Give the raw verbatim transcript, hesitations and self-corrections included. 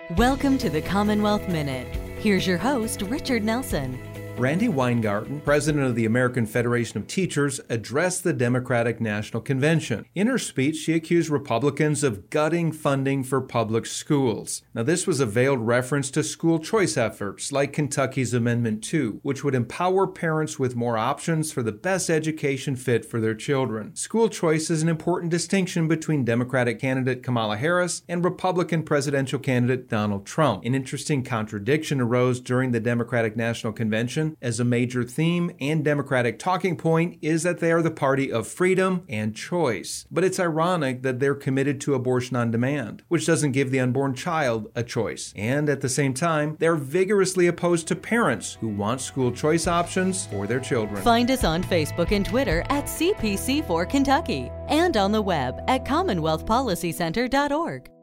Welcome to the Commonwealth Minute. Here's your host, Richard Nelson. Randi Weingarten, president of the American Federation of Teachers, addressed the Democratic National Convention. In her speech, she accused Republicans of gutting funding for public schools. Now, this was a veiled reference to school choice efforts like Kentucky's Amendment two, which would empower parents with more options for the best education fit for their children. School choice is an important distinction between Democratic candidate Kamala Harris and Republican presidential candidate Donald Trump. An interesting contradiction arose during the Democratic National Convention, as a major theme and Democratic talking point is that they are the party of freedom and choice. But it's ironic that they're committed to abortion on demand, which doesn't give the unborn child a choice. And at the same time, they're vigorously opposed to parents who want school choice options for their children. Find us on Facebook and Twitter at C P C four Kentucky and on the web at commonwealth policy center dot org.